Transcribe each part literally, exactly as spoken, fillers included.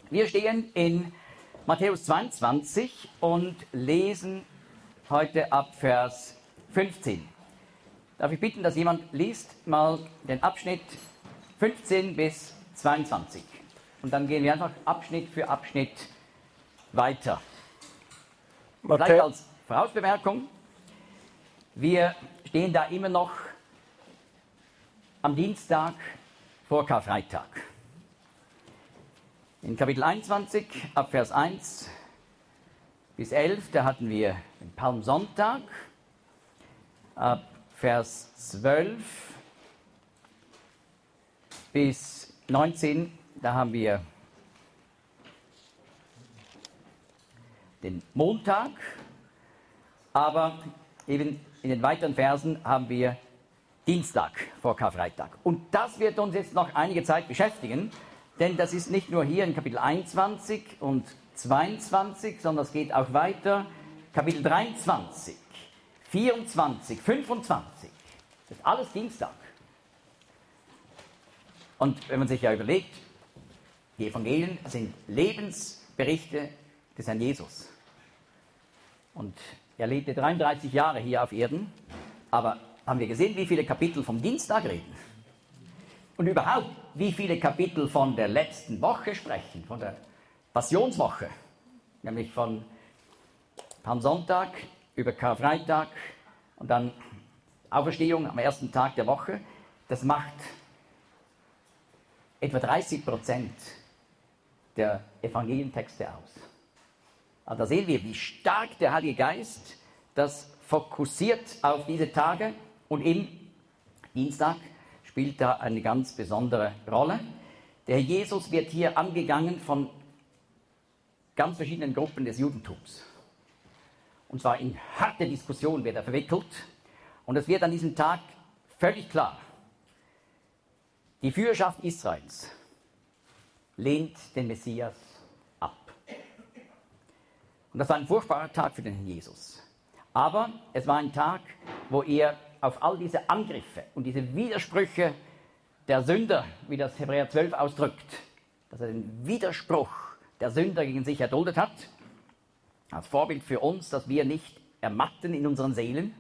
Wir stehen in Matthäus zweiundzwanzig und lesen heute ab Vers fünfzehn. Darf ich bitten, dass jemand liest mal den Abschnitt fünfzehn bis zweiundzwanzig. Und dann gehen wir einfach Abschnitt für Abschnitt weiter. Matthä Vielleicht als Vorausbemerkung, wir stehen da immer noch am Dienstag vor Karfreitag. In Kapitel einundzwanzig, ab Vers eins bis elf, da hatten wir den Palmsonntag. Ab Vers zwölf bis neunzehn, da haben wir den Montag, aber eben in den weiteren Versen haben wir Dienstag vor Karfreitag. Und das wird uns jetzt noch einige Zeit beschäftigen, denn das ist nicht nur hier in Kapitel einundzwanzig und zweiundzwanzig, sondern es geht auch weiter. Kapitel dreiundzwanzig, vierundzwanzig, fünfundzwanzig, das ist alles Dienstag. Und wenn man sich ja überlegt, die Evangelien sind Lebensberichte des Herrn Jesus. Und er lebte dreiunddreißig Jahre hier auf Erden, aber haben wir gesehen, wie viele Kapitel vom Dienstag reden? Und überhaupt, wie viele Kapitel von der letzten Woche sprechen, von der Passionswoche, nämlich von Palmsonntag über Karfreitag und dann Auferstehung am ersten Tag der Woche. Das macht etwa dreißig Prozent der Evangelientexte aus. Also da sehen wir, wie stark der Heilige Geist das fokussiert auf diese Tage, und im Dienstag spielt da eine ganz besondere Rolle. Der Herr Jesus wird hier angegangen von ganz verschiedenen Gruppen des Judentums. Und zwar in harte Diskussionen wird er verwickelt. Und es wird an diesem Tag völlig klar: Die Führerschaft Israels lehnt den Messias ab. Und das war ein furchtbarer Tag für den Herrn Jesus. Aber es war ein Tag, wo er auf all diese Angriffe und diese Widersprüche der Sünder, wie das Hebräer zwölf ausdrückt, dass er den Widerspruch der Sünder gegen sich erduldet hat, als Vorbild für uns, dass wir nicht ermatten in unseren Seelen.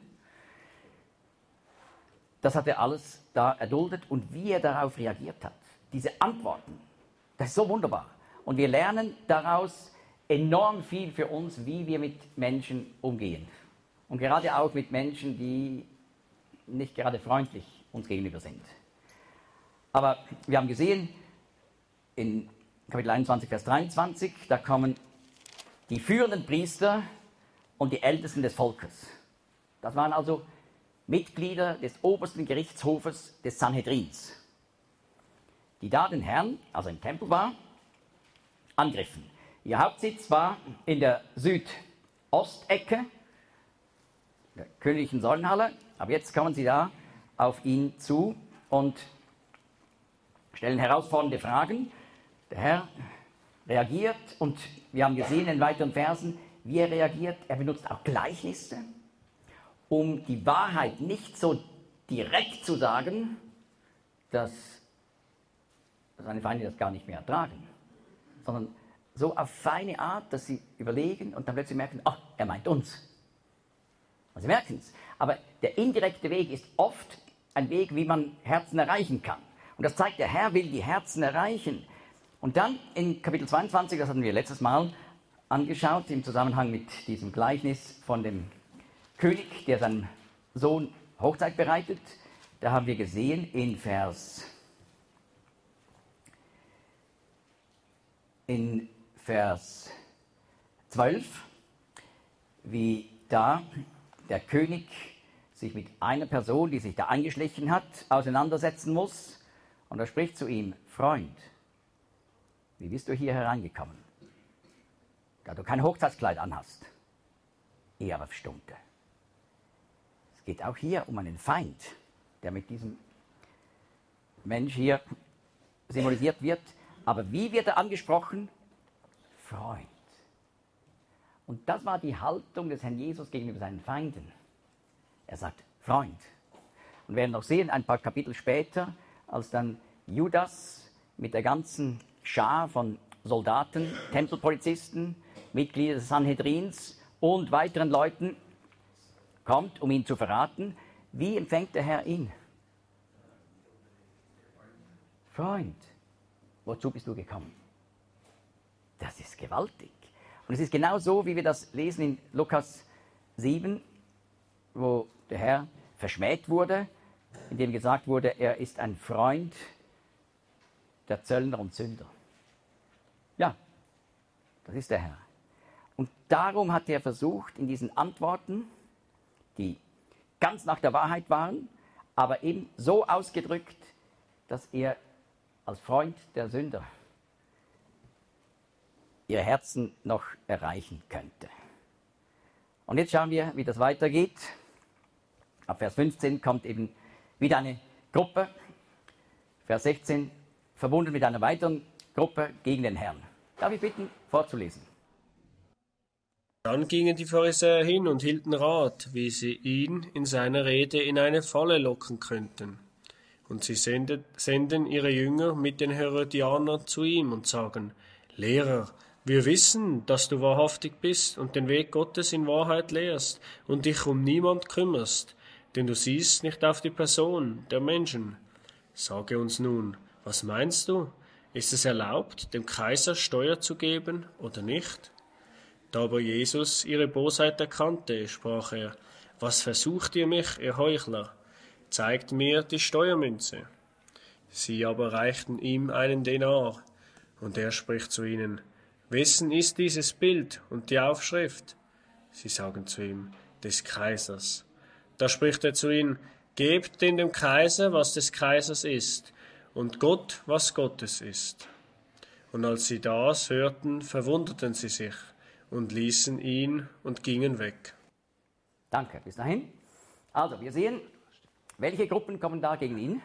Das hat er alles da erduldet, und wie er darauf reagiert hat, diese Antworten, das ist so wunderbar. Und wir lernen daraus enorm viel für uns, wie wir mit Menschen umgehen. Und gerade auch mit Menschen, die nicht gerade freundlich uns gegenüber sind. Aber wir haben gesehen, in Kapitel einundzwanzig, Vers dreiundzwanzig, da kommen die führenden Priester und die Ältesten des Volkes. Das waren also Mitglieder des obersten Gerichtshofes des Sanhedrins, die da den Herrn, also im Tempel war, angriffen. Ihr Hauptsitz war in der Südostecke der königlichen Säulenhalle, aber jetzt kommen sie da auf ihn zu und stellen herausfordernde Fragen. Der Herr reagiert, und wir haben gesehen in den weiteren Versen, wie er reagiert. Er benutzt auch Gleichnisse, um die Wahrheit nicht so direkt zu sagen, dass seine Feinde das gar nicht mehr ertragen, sondern so auf feine Art, dass sie überlegen und dann plötzlich merken, ach, er meint uns. Und sie merken es. Aber der indirekte Weg ist oft ein Weg, wie man Herzen erreichen kann. Und das zeigt, der Herr will die Herzen erreichen. Und dann in Kapitel zweiundzwanzig, das hatten wir letztes Mal angeschaut, im Zusammenhang mit diesem Gleichnis von dem König, der seinem Sohn Hochzeit bereitet, da haben wir gesehen in Vers, in Vers zwölf, wie da der König sich mit einer Person, die sich da eingeschlichen hat, auseinandersetzen muss. Und er spricht zu ihm: Freund, wie bist du hier hereingekommen, da du kein Hochzeitskleid anhast? Er aber verstummte. Es geht auch hier um einen Feind, der mit diesem Mensch hier symbolisiert wird. Aber wie wird er angesprochen? Freund. Und das war die Haltung des Herrn Jesus gegenüber seinen Feinden. Er sagt Freund. Und wir werden noch sehen, ein paar Kapitel später, als dann Judas mit der ganzen Schar von Soldaten, Tempelpolizisten, Mitglieder des Sanhedrins und weiteren Leuten kommt, um ihn zu verraten. Wie empfängt der Herr ihn? Freund, wozu bist du gekommen? Das ist gewaltig. Und es ist genau so, wie wir das lesen in Lukas sieben, wo der Herr verschmäht wurde, indem gesagt wurde, er ist ein Freund der Zöllner und Sünder. Ja, das ist der Herr. Und darum hat er versucht, in diesen Antworten, die ganz nach der Wahrheit waren, aber eben so ausgedrückt, dass er als Freund der Sünder ihr Herzen noch erreichen könnte. Und jetzt schauen wir, wie das weitergeht. Ab Vers fünfzehn kommt eben wieder eine Gruppe. Vers sechzehn, verbunden mit einer weiteren Gruppe gegen den Herrn. Darf ich bitten, vorzulesen? Dann gingen die Pharisäer hin und hielten Rat, wie sie ihn in seiner Rede in eine Falle locken könnten. Und sie sendet, senden ihre Jünger mit den Herodianern zu ihm und sagen, Lehrer, wir wissen, dass du wahrhaftig bist und den Weg Gottes in Wahrheit lehrst und dich um niemand kümmerst, denn du siehst nicht auf die Person der Menschen. Sage uns nun, was meinst du? Ist es erlaubt, dem Kaiser Steuer zu geben oder nicht? Da aber Jesus ihre Bosheit erkannte, sprach er, was versucht ihr mich, ihr Heuchler? Zeigt mir die Steuermünze. Sie aber reichten ihm einen Denar, und er spricht zu ihnen, wessen ist dieses Bild und die Aufschrift? Sie sagen zu ihm, des Kaisers. Da spricht er zu ihnen, gebt denn dem Kaiser, was des Kaisers ist, und Gott, was Gottes ist. Und als sie das hörten, verwunderten sie sich und ließen ihn und gingen weg. Danke, bis dahin. Also, wir sehen, welche Gruppen kommen da gegen ihn?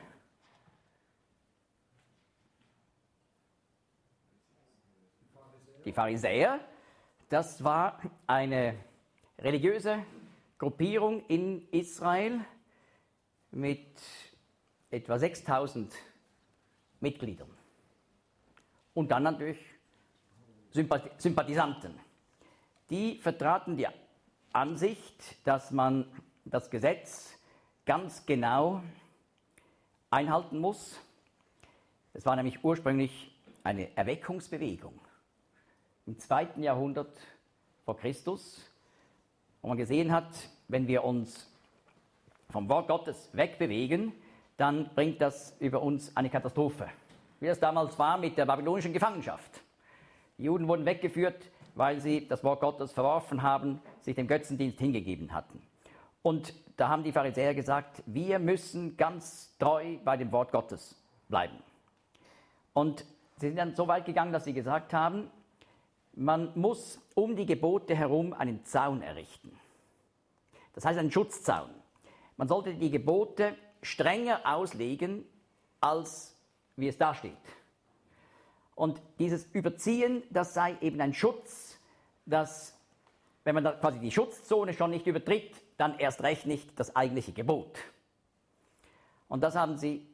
Die Pharisäer. Das war eine religiöse Gruppierung in Israel mit etwa sechstausend Mitgliedern. Und dann natürlich Sympath- Sympathisanten. Die vertraten die Ansicht, dass man das Gesetz ganz genau einhalten muss. Es war nämlich ursprünglich eine Erweckungsbewegung im zweiten Jahrhundert vor Christus, wo man gesehen hat, wenn wir uns vom Wort Gottes wegbewegen, dann bringt das über uns eine Katastrophe. Wie das damals war mit der babylonischen Gefangenschaft. Die Juden wurden weggeführt, weil sie das Wort Gottes verworfen haben, sich dem Götzendienst hingegeben hatten. Und da haben die Pharisäer gesagt, wir müssen ganz treu bei dem Wort Gottes bleiben. Und sie sind dann so weit gegangen, dass sie gesagt haben, man muss um die Gebote herum einen Zaun errichten. Das heißt einen Schutzzaun. Man sollte die Gebote strenger auslegen, als wie es da steht. Und dieses Überziehen, das sei eben ein Schutz, dass, wenn man da quasi die Schutzzone schon nicht übertritt, dann erst recht nicht das eigentliche Gebot. Und das haben sie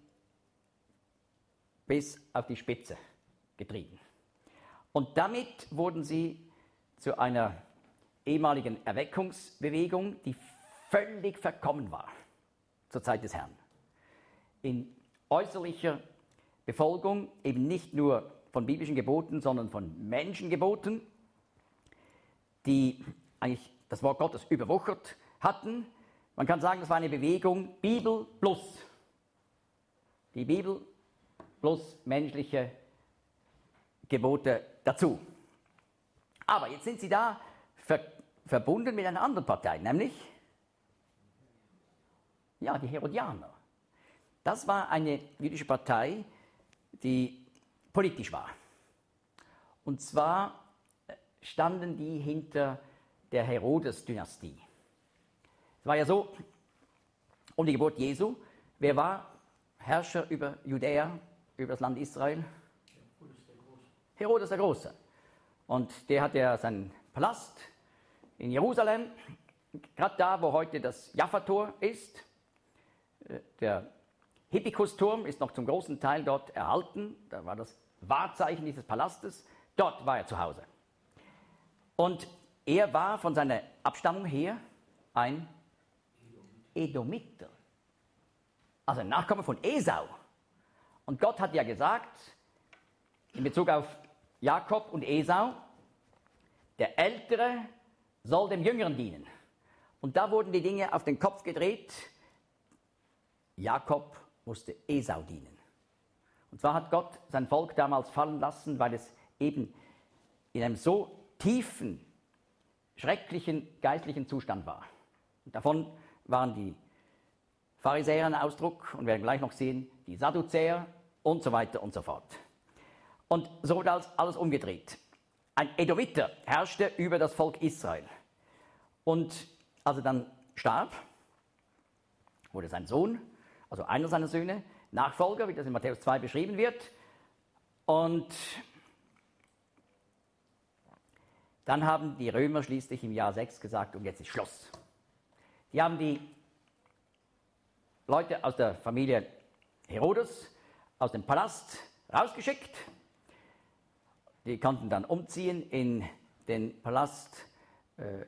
bis auf die Spitze getrieben. Und damit wurden sie zu einer ehemaligen Erweckungsbewegung, die völlig verkommen war zur Zeit des Herrn. In äußerlicher Befolgung eben nicht nur von biblischen Geboten, sondern von Menschengeboten, die eigentlich das Wort Gottes überwuchert hatten. Man kann sagen, das war eine Bewegung Bibel plus. Die Bibel plus menschliche Gebote dazu. Aber jetzt sind sie da ver verbunden mit einer anderen Partei, nämlich ja, die Herodianer. Das war eine jüdische Partei, die politisch war. Und zwar standen die hinter der Herodes-Dynastie. Es war ja so, um die Geburt Jesu, wer war Herrscher über Judäa, über das Land Israel? Herodes der Große. Und der hatte ja seinen Palast in Jerusalem, gerade da, wo heute das Jaffa-Tor ist. Der Hippikus-Turm ist noch zum großen Teil dort erhalten. Da war das Wahrzeichen dieses Palastes. Dort war er zu Hause. Und er war von seiner Abstammung her ein Edomiter, also ein Nachkomme von Esau. Und Gott hat ja gesagt, in Bezug auf Jakob und Esau, der Ältere soll dem Jüngeren dienen. Und da wurden die Dinge auf den Kopf gedreht. Jakob musste Esau dienen. Und zwar hat Gott sein Volk damals fallen lassen, weil es eben in einem so tiefen, schrecklichen geistlichen Zustand war. Und davon waren die Pharisäer ein Ausdruck und wir werden gleich noch sehen, die Sadduzäer und so weiter und so fort. Und so wurde alles, alles umgedreht. Ein Edomiter herrschte über das Volk Israel. Und als er dann starb, wurde sein Sohn, also einer seiner Söhne, Nachfolger, wie das in Matthäus zwei beschrieben wird. Und dann haben die Römer schließlich im Jahr sechs gesagt, und jetzt ist Schluss. Die haben die Leute aus der Familie Herodes aus dem Palast rausgeschickt. Die konnten dann umziehen in den Palast, äh,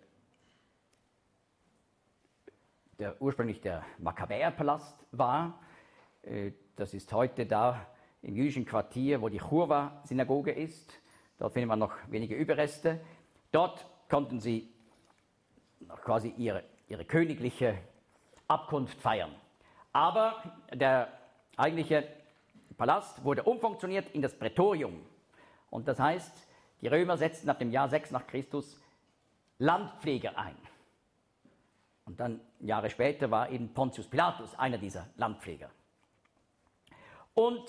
der ursprünglich der Makkabäerpalast war. Äh, das ist heute da im jüdischen Quartier, wo die Churwa-Synagoge ist. Dort findet man noch wenige Überreste. Dort konnten sie quasi ihre, ihre königliche Abkunft feiern. Aber der eigentliche Palast wurde umfunktioniert in das Prätorium. Und das heißt, die Römer setzten ab dem Jahr sechs nach Christus Landpfleger ein. Und dann Jahre später war eben Pontius Pilatus einer dieser Landpfleger. Und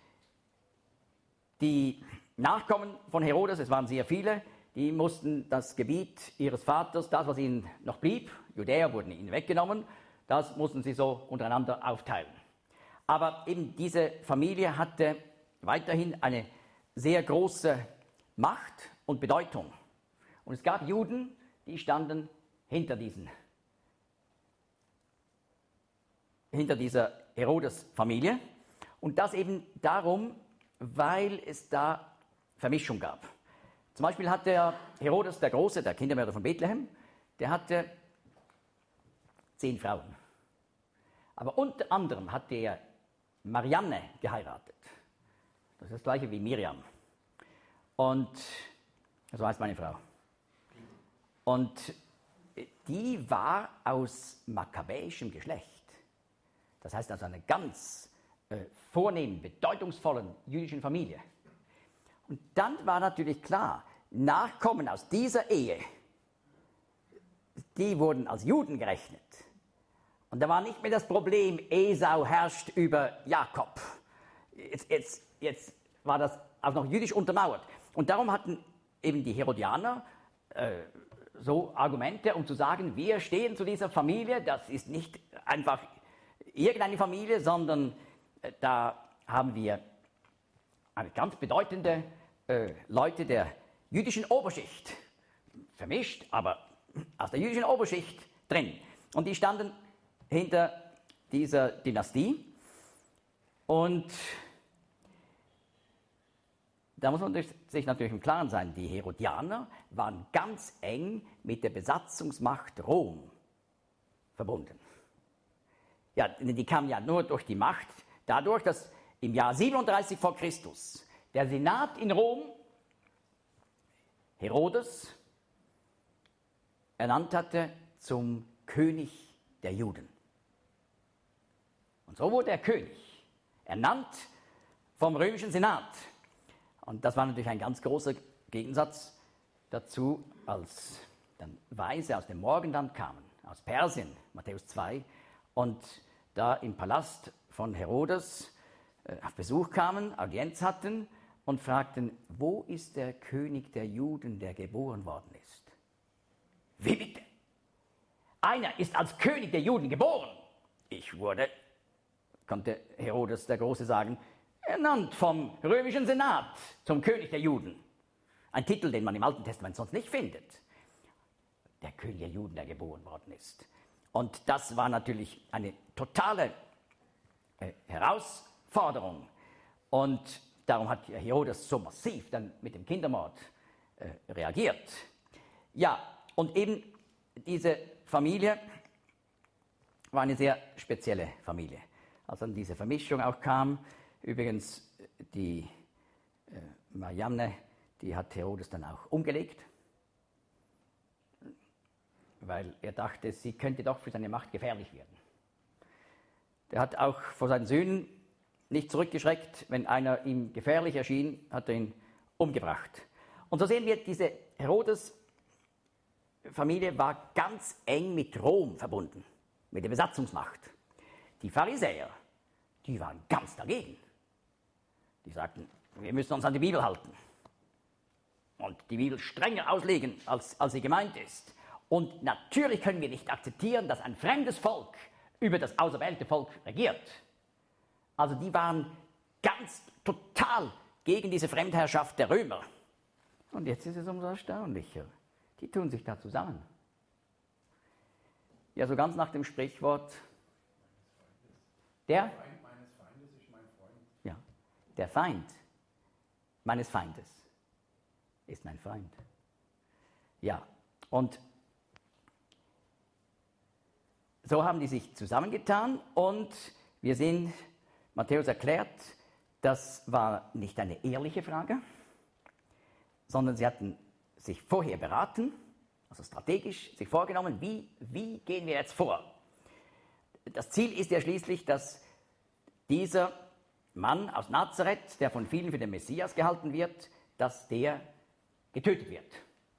die Nachkommen von Herodes, es waren sehr viele, die mussten das Gebiet ihres Vaters, das, was ihnen noch blieb, Judäa wurden ihnen weggenommen, das mussten sie so untereinander aufteilen. Aber eben diese Familie hatte weiterhin eine sehr große Macht und Bedeutung. Und es gab Juden, die standen hinter diesen, hinter dieser Herodes-Familie. Und das eben darum, weil es da Vermischung gab. Zum Beispiel hatte der Herodes der Große, der Kindermörder von Bethlehem, der hatte zehn Frauen. Aber unter anderem hatte er Marianne geheiratet. Das ist das gleiche wie Miriam. Und so heißt meine Frau. Und die war aus makkabäischem Geschlecht. Das heißt also einer ganz äh, vornehmen, bedeutungsvollen jüdischen Familie. Und dann war natürlich klar, Nachkommen aus dieser Ehe, die wurden als Juden gerechnet. Und da war nicht mehr das Problem, Esau herrscht über Jakob. Jetzt, jetzt, jetzt war das auch noch jüdisch untermauert. Und darum hatten eben die Herodianer äh, so Argumente, um zu sagen, wir stehen zu dieser Familie, das ist nicht einfach irgendeine Familie, sondern äh, da haben wir eine ganz bedeutende äh, Leute der jüdischen Oberschicht, vermischt, aber aus der jüdischen Oberschicht drin. Und die standen hinter dieser Dynastie. Und da muss man sich natürlich im Klaren sein, die Herodianer waren ganz eng mit der Besatzungsmacht Rom verbunden. Ja, die kamen ja nur durch die Macht, dadurch, dass im Jahr siebenunddreißig vor Christus der Senat in Rom Herodes ernannt hatte zum König der Juden. Und so wurde er König, ernannt vom römischen Senat. Und das war natürlich ein ganz großer Gegensatz dazu, als dann Weise aus dem Morgenland kamen, aus Persien, Matthäus zwei, und da im Palast von Herodes äh, auf Besuch kamen, Audienz hatten und fragten, wo ist der König der Juden, der geboren worden ist? Wie bitte? Einer ist als König der Juden geboren. Ich wurde, konnte Herodes der Große sagen, ernannt vom römischen Senat zum König der Juden. Ein Titel, den man im Alten Testament sonst nicht findet. Der König der Juden, der geboren worden ist. Und das war natürlich eine totale äh, Herausforderung. Und darum hat Herodes so massiv dann mit dem Kindermord äh, reagiert. Ja, und eben diese Familie war eine sehr spezielle Familie. Als dann diese Vermischung auch kam, übrigens die äh, Marianne, die hat Herodes dann auch umgelegt, weil er dachte, sie könnte doch für seine Macht gefährlich werden. Er hat auch vor seinen Söhnen nicht zurückgeschreckt. Wenn einer ihm gefährlich erschien, hat er ihn umgebracht. Und so sehen wir, diese Herodes-Familie war ganz eng mit Rom verbunden, mit der Besatzungsmacht. Die Pharisäer, die waren ganz dagegen. Die sagten, wir müssen uns an die Bibel halten und die Bibel strenger auslegen, als, als sie gemeint ist. Und natürlich können wir nicht akzeptieren, dass ein fremdes Volk über das auserwählte Volk regiert. Also die waren ganz total gegen diese Fremdherrschaft der Römer. Und jetzt ist es umso erstaunlicher. Die tun sich da zusammen. Ja, so ganz nach dem Sprichwort, der Feind meines Feindes ist mein Freund. Ja, der Feind meines Feindes ist mein Freund. Ja, und so haben die sich zusammengetan und wir sehen, Matthäus erklärt, das war nicht eine ehrliche Frage, sondern sie hatten sich vorher beraten, also strategisch sich vorgenommen, wie, wie gehen wir jetzt vor? Das Ziel ist ja schließlich, dass dieser Mann aus Nazareth, der von vielen für den Messias gehalten wird, dass der getötet wird.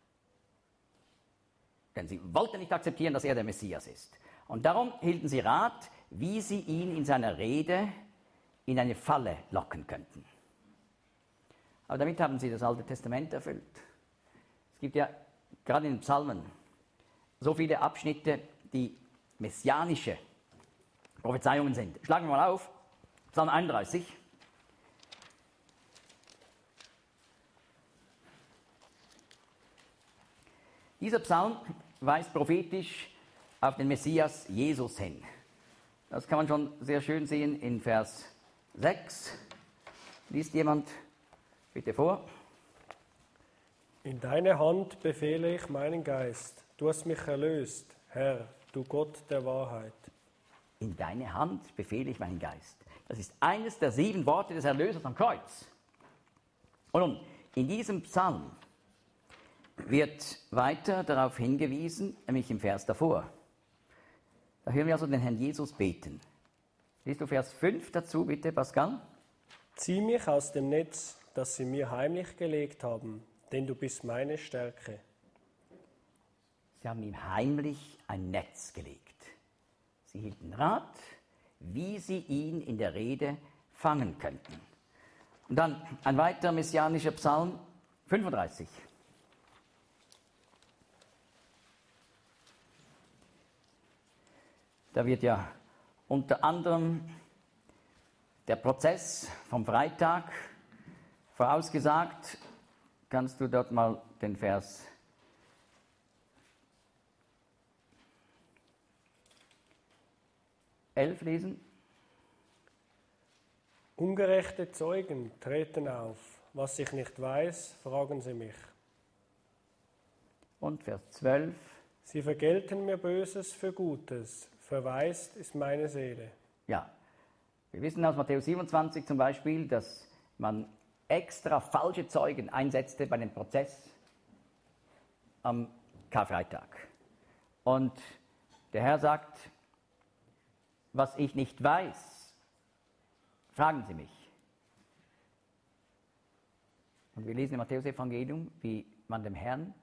Denn sie wollten nicht akzeptieren, dass er der Messias ist. Und darum hielten sie Rat, wie sie ihn in seiner Rede in eine Falle locken könnten. Aber damit haben sie das Alte Testament erfüllt. Es gibt ja gerade in den Psalmen so viele Abschnitte, die messianische Prophezeiungen sind. Schlagen wir mal auf, Psalm einunddreißig. Dieser Psalm weist prophetisch auf den Messias Jesus hin. Das kann man schon sehr schön sehen in Vers sechs. Liest jemand bitte vor? In deine Hand befehle ich meinen Geist. Du hast mich erlöst, Herr, du Gott der Wahrheit. In deine Hand befehle ich meinen Geist. Das ist eines der sieben Worte des Erlösers am Kreuz. Und nun, in diesem Psalm wird weiter darauf hingewiesen, nämlich im Vers davor. Da hören wir also den Herrn Jesus beten. Liest du Vers fünf dazu, bitte, Pascal? Zieh mich aus dem Netz, das sie mir heimlich gelegt haben, denn du bist meine Stärke. Sie haben ihm heimlich ein Netz gelegt. Sie hielten Rat, wie sie ihn in der Rede fangen könnten. Und dann ein weiterer messianischer Psalm, fünfunddreißig. Da wird ja unter anderem der Prozess vom Freitag vorausgesagt. Kannst du dort mal den Vers elf lesen? Ungerechte Zeugen treten auf. Was ich nicht weiß, fragen sie mich. Und Vers zwölf. Sie vergelten mir Böses für Gutes. Verwaist ist meine Seele. Ja, wir wissen aus Matthäus siebenundzwanzig zum Beispiel, dass man extra falsche Zeugen einsetzte bei dem Prozess am Karfreitag. Und der Herr sagt, was ich nicht weiß, fragen Sie mich. Und wir lesen im Matthäus-Evangelium, wie man dem Herrn,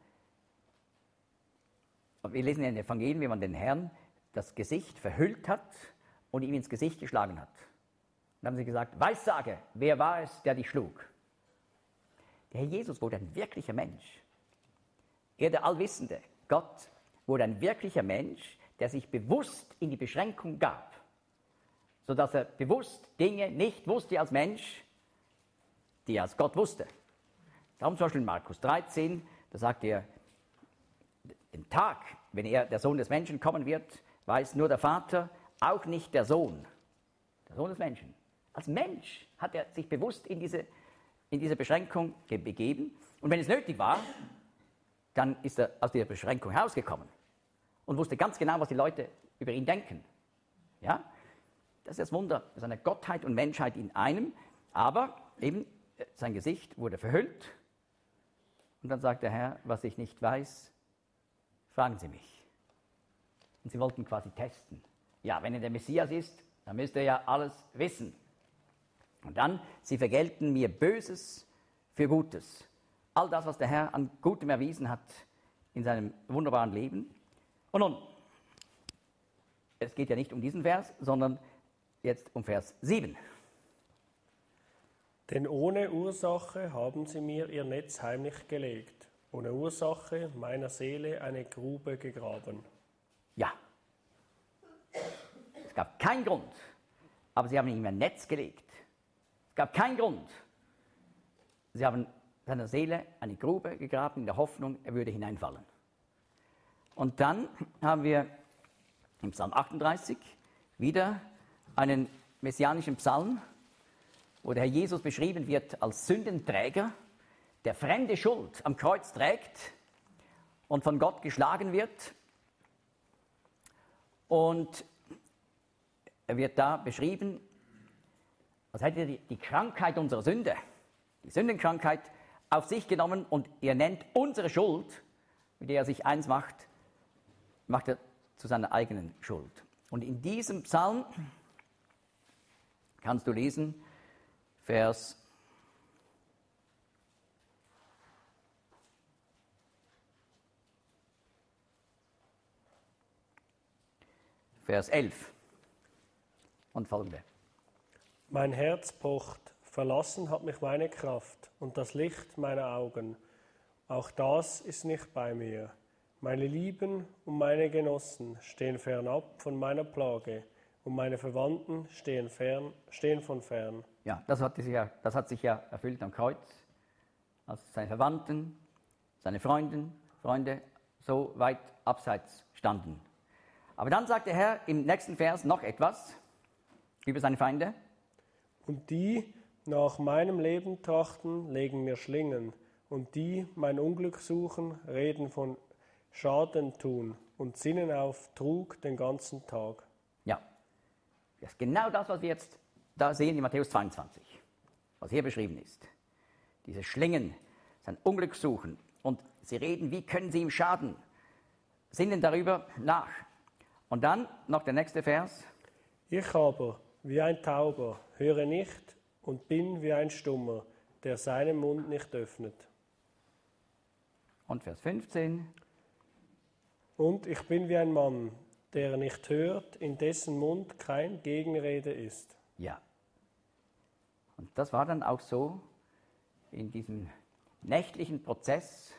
wir lesen in den Evangelien, wie man den Herrn das Gesicht verhüllt hat und ihm ins Gesicht geschlagen hat. Und dann haben sie gesagt, Weissage, wer war es, der dich schlug? Der Herr Jesus wurde ein wirklicher Mensch. Er, der Allwissende, Gott, wurde ein wirklicher Mensch, der sich bewusst in die Beschränkung gab, sodass er bewusst Dinge nicht wusste als Mensch, die er als Gott wusste. Darum zum Beispiel in Markus dreizehn, da sagt er, den Tag, wenn er, der Sohn des Menschen, kommen wird, weiß nur der Vater, auch nicht der Sohn, der Sohn des Menschen. Als Mensch hat er sich bewusst in diese in diese Beschränkung begeben. Und wenn es nötig war, dann ist er aus dieser Beschränkung herausgekommen und wusste ganz genau, was die Leute über ihn denken. Ja? Das ist das Wunder, das ist eine Gottheit und Menschheit in einem, aber eben sein Gesicht wurde verhüllt. Und dann sagt der Herr, was ich nicht weiß, fragen Sie mich. Und sie wollten quasi testen. Ja, wenn er der Messias ist, dann müsste er ja alles wissen. Und dann, sie vergelten mir Böses für Gutes. All das, was der Herr an Gutem erwiesen hat in seinem wunderbaren Leben. Und nun, es geht ja nicht um diesen Vers, sondern jetzt um Vers sieben. Denn ohne Ursache haben sie mir ihr Netz heimlich gelegt, ohne Ursache meiner Seele eine Grube gegraben. Ja, es gab keinen Grund, aber sie haben ihm ein Netz gelegt. Es gab keinen Grund. Sie haben seiner Seele eine Grube gegraben in der Hoffnung, er würde hineinfallen. Und dann haben wir im Psalm achtunddreißig wieder einen messianischen Psalm, wo der Herr Jesus beschrieben wird als Sündenträger, der fremde Schuld am Kreuz trägt und von Gott geschlagen wird. Und er wird da beschrieben, als hätte er die, die Krankheit unserer Sünde, die Sündenkrankheit, auf sich genommen und er nennt unsere Schuld, mit der er sich eins macht, macht er zu seiner eigenen Schuld. Und in diesem Psalm kannst du lesen, Vers Vers elf und folgende. Mein Herz pocht, verlassen hat mich meine Kraft und das Licht meiner Augen. Auch das ist nicht bei mir. Meine Lieben und meine Genossen stehen fernab von meiner Plage und meine Verwandten stehen, fern, stehen von fern. Ja, das hat, sich ja, das hat sich ja erfüllt am Kreuz, als seine Verwandten, seine Freunde, Freunde so weit abseits standen. Aber dann sagt der Herr im nächsten Vers noch etwas über seine Feinde. Und die nach meinem Leben trachten, legen mir Schlingen. Und die mein Unglück suchen, reden von Schaden tun und sinnen auf Trug den ganzen Tag. Ja, das ist genau das, was wir jetzt da sehen in Matthäus zweiundzwanzig, was hier beschrieben ist. Diese Schlingen, sein Unglück suchen und sie reden, wie können sie ihm schaden, sinnen darüber nach. Und dann noch der nächste Vers. Ich aber, wie ein Tauber, höre nicht und bin wie ein Stummer, der seinen Mund nicht öffnet. Und Vers fünfzehn. Und ich bin wie ein Mann, der nicht hört, in dessen Mund kein Gegenrede ist. Ja. Und das war dann auch so in diesem nächtlichen Prozess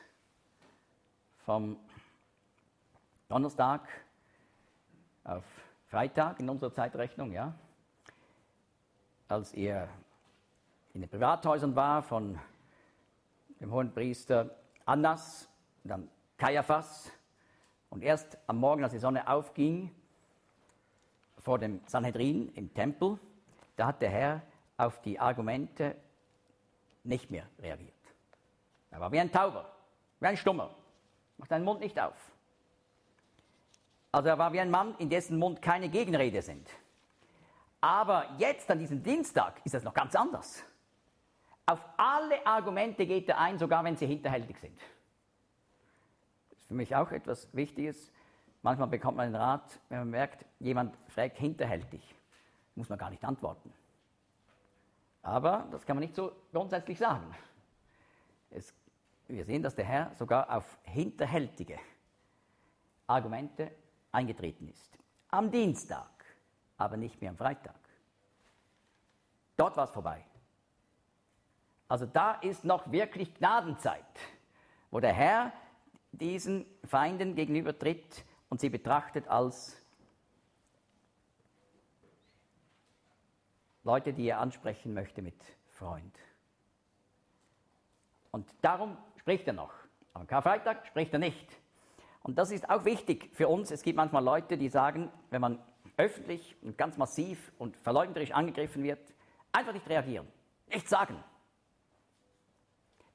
vom Donnerstag auf Freitag in unserer Zeitrechnung, ja, als er in den Privathäusern war von dem Hohenpriester Annas, dann Kaiaphas und erst am Morgen, als die Sonne aufging, vor dem Sanhedrin im Tempel, da hat der Herr auf die Argumente nicht mehr reagiert. Er war wie ein Tauber, wie ein Stummer, macht seinen Mund nicht auf. Also er war wie ein Mann, in dessen Mund keine Gegenrede sind. Aber jetzt an diesem Dienstag ist das noch ganz anders. Auf alle Argumente geht er ein, sogar wenn sie hinterhältig sind. Das ist für mich auch etwas Wichtiges. Manchmal bekommt man einen Rat, wenn man merkt, jemand fragt hinterhältig, muss man gar nicht antworten. Aber das kann man nicht so grundsätzlich sagen. Es, wir sehen, dass der Herr sogar auf hinterhältige Argumente eingetreten ist. Am Dienstag, aber nicht mehr am Freitag. Dort war es vorbei. Also da ist noch wirklich Gnadenzeit, wo der Herr diesen Feinden gegenübertritt und sie betrachtet als Leute, die er ansprechen möchte mit Freund. Und darum spricht er noch. Am Karfreitag spricht er nicht. Und das ist auch wichtig für uns. Es gibt manchmal Leute, die sagen, wenn man öffentlich und ganz massiv und verleumderisch angegriffen wird, einfach nicht reagieren, nichts sagen.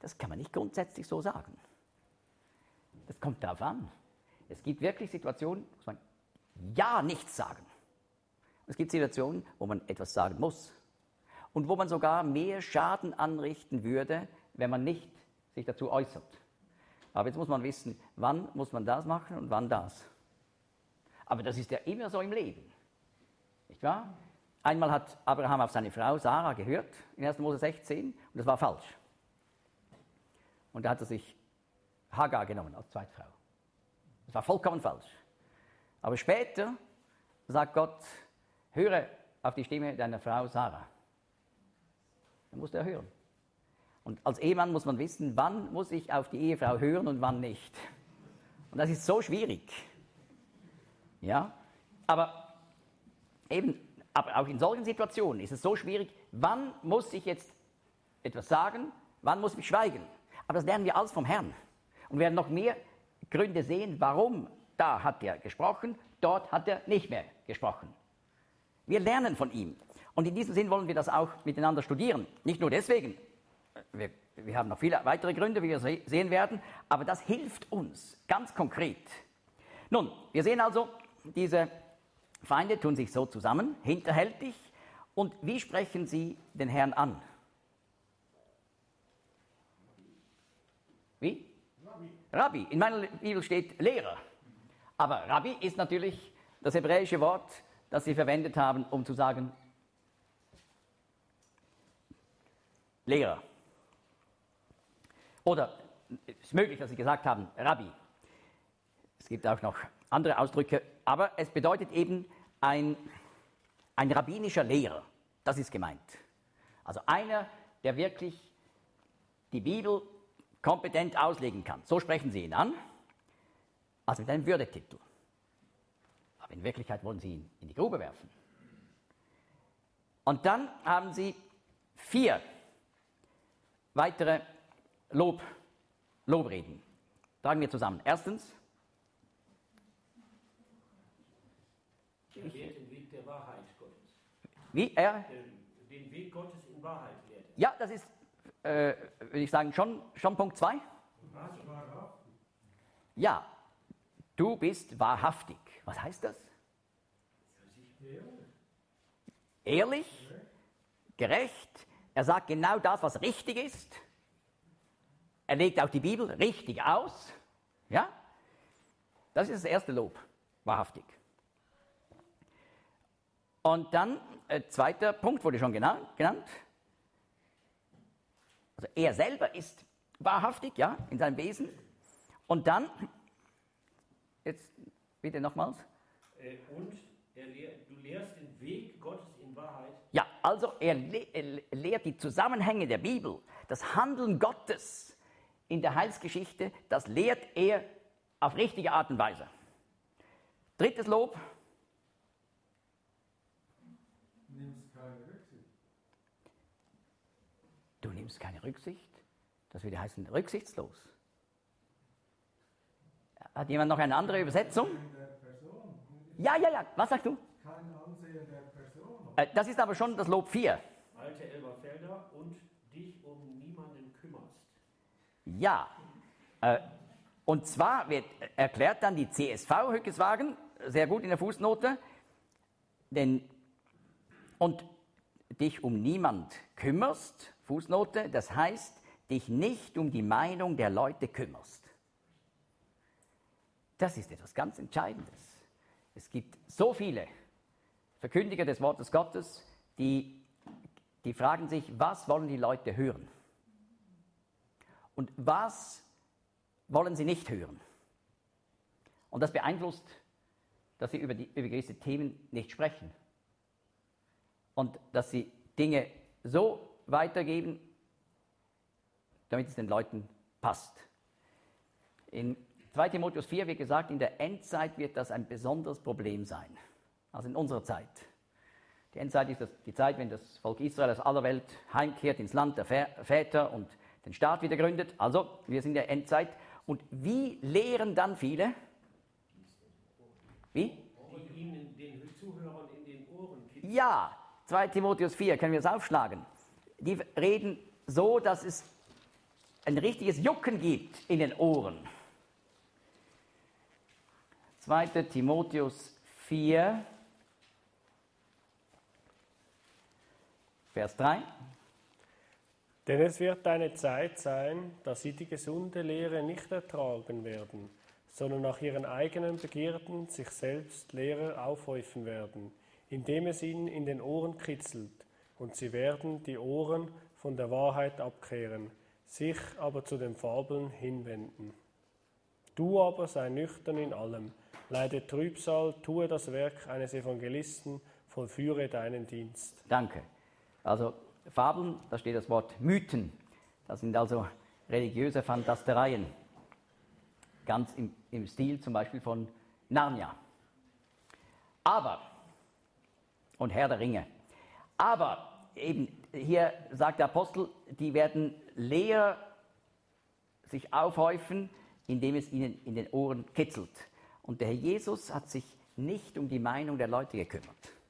Das kann man nicht grundsätzlich so sagen. Das kommt darauf an. Es gibt wirklich Situationen, wo man ja nichts sagen. Es gibt Situationen, wo man etwas sagen muss. Und wo man sogar mehr Schaden anrichten würde, wenn man nicht sich dazu äußert. Aber jetzt muss man wissen, wann muss man das machen und wann das. Aber das ist ja immer so im Leben. Nicht wahr? Einmal hat Abraham auf seine Frau Sarah gehört, in erster Mose sechzehn, und das war falsch. Und da hat er sich Hagar genommen als Zweitfrau. Das war vollkommen falsch. Aber später sagt Gott, höre auf die Stimme deiner Frau Sarah. Dann musste er hören. Und als Ehemann muss man wissen, wann muss ich auf die Ehefrau hören und wann nicht. Und das ist so schwierig. Ja, aber eben, aber auch in solchen Situationen ist es so schwierig, wann muss ich jetzt etwas sagen, wann muss ich schweigen. Aber das lernen wir alles vom Herrn. Und wir werden noch mehr Gründe sehen, warum da hat er gesprochen, dort hat er nicht mehr gesprochen. Wir lernen von ihm. Und in diesem Sinn wollen wir das auch miteinander studieren. Nicht nur deswegen. Wir, wir haben noch viele weitere Gründe, wie wir sehen werden, aber das hilft uns ganz konkret. Nun, wir sehen also, diese Feinde tun sich so zusammen, hinterhältig. Und wie sprechen sie den Herrn an? Wie? Rabbi. Rabbi. In meiner Bibel steht Lehrer. Aber Rabbi ist natürlich das hebräische Wort, das sie verwendet haben, um zu sagen Lehrer. Oder es ist möglich, dass sie gesagt haben Rabbi. Es gibt auch noch andere Ausdrücke, aber es bedeutet eben ein, ein rabbinischer Lehrer. Das ist gemeint. Also einer, der wirklich die Bibel kompetent auslegen kann. So sprechen sie ihn an, also mit einem Würdetitel. Aber in Wirklichkeit wollen sie ihn in die Grube werfen. Und dann haben sie vier weitere Lob, Lobreden. Tragen wir zusammen. Erstens, Er lehrt den Weg der Wahrheit Gottes. wie er? Den Weg Gottes in Wahrheit lehrt er. Ja, das ist, äh, würde ich sagen, schon, schon Punkt zwei. Ja, du bist wahrhaftig. Was heißt das? Ehrlich, gerecht. Er sagt genau das, was richtig ist. Er legt auch die Bibel richtig aus. Ja, das ist das erste Lob, wahrhaftig. Und dann, äh, zweiter Punkt wurde schon genannt. Also er selber ist wahrhaftig, ja, in seinem Wesen. Und dann, jetzt bitte nochmals. Äh, Und er lehr, du lehrst den Weg Gottes in Wahrheit. Ja, also er, le er lehrt die Zusammenhänge der Bibel, das Handeln Gottes in der Heilsgeschichte, das lehrt er auf richtige Art und Weise. Drittes Lob. Nimmst keine Rücksicht. Du nimmst keine Rücksicht? Das würde heißen rücksichtslos. Hat jemand noch eine andere Übersetzung? Der Person. Ja, ja, ja. Was sagst du? Kein Ansehen der Person. Äh, Das ist aber schon das Lob vier. Alte Elberfelder und dich um niemanden kümmerst. Ja. Äh, Und zwar wird erklärt dann die C S V Hückeswagen, sehr gut in der Fußnote, denn und dich um niemand kümmerst, Fußnote, das heißt, dich nicht um die Meinung der Leute kümmerst. Das ist etwas ganz Entscheidendes. Es gibt so viele Verkündiger des Wortes Gottes, die, die fragen sich, was wollen die Leute hören? Und was wollen sie nicht hören? Und das beeinflusst, dass sie über, die, über gewisse Themen nicht sprechen. Und dass sie Dinge so weitergeben, damit es den Leuten passt. In zweiter Timotheus vier wird gesagt, in der Endzeit wird das ein besonderes Problem sein. Also in unserer Zeit. Die Endzeit ist das, die Zeit, wenn das Volk Israel aus aller Welt heimkehrt ins Land der Väter und den Staat wieder gründet. Also, wir sind in der Endzeit. Und wie lehren dann viele? Wie? Die ihnen, den Zuhörern in den Ohren kitzeln. Ja, zweiter Timotheus vier, können wir es aufschlagen. Die reden so, dass es ein richtiges Jucken gibt in den Ohren. zweiter Timotheus vier, Vers drei. Denn es wird eine Zeit sein, da sie die gesunde Lehre nicht ertragen werden, sondern nach ihren eigenen Begierden sich selbst Lehrer aufhäufen werden, indem es ihnen in den Ohren kitzelt, und sie werden die Ohren von der Wahrheit abkehren, sich aber zu den Fabeln hinwenden. Du aber sei nüchtern in allem, leide Trübsal, tue das Werk eines Evangelisten, vollführe deinen Dienst. Danke. Also Fabeln, da steht das Wort Mythen. Das sind also religiöse Fantastereien. Ganz im, im Stil zum Beispiel von Narnia. Aber, und Herr der Ringe, aber eben hier sagt der Apostel, die werden leer sich aufhäufen, indem es ihnen in den Ohren kitzelt. Und der Herr Jesus hat sich nicht um die Meinung der Leute gekümmert.